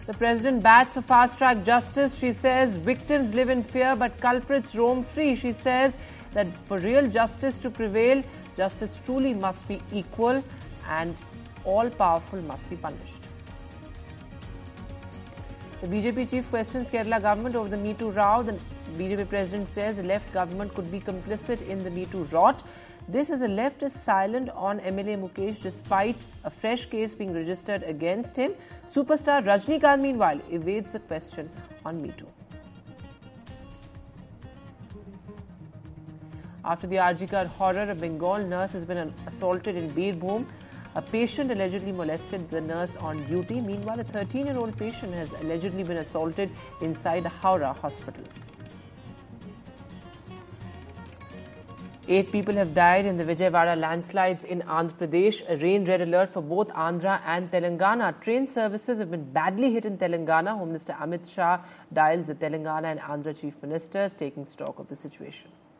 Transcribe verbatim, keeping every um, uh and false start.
The president bats for fast-track justice. She says victims live in fear but culprits roam free. She says that for real justice to prevail, justice truly must be equal and all-powerful must be punished. The B J P chief questions Kerala government over the Me Too row. The B J P president says the left government could be complicit in the Me Too rot. This as the left is silent on M L A Mukesh despite a fresh case being registered against him. Superstar Rajnikant meanwhile evades the question on Me Too. After the R G Kar horror, a Bengal nurse has been assaulted in Birbhum. A patient allegedly molested the nurse on duty. Meanwhile, a thirteen-year-old patient has allegedly been assaulted inside the Howrah hospital. Eight people have died in the Vijayawada landslides in Andhra Pradesh. A rain red alert for both Andhra and Telangana. Train services have been badly hit in Telangana. Home Minister Amit Shah dials the Telangana and Andhra chief ministers, taking stock of the situation.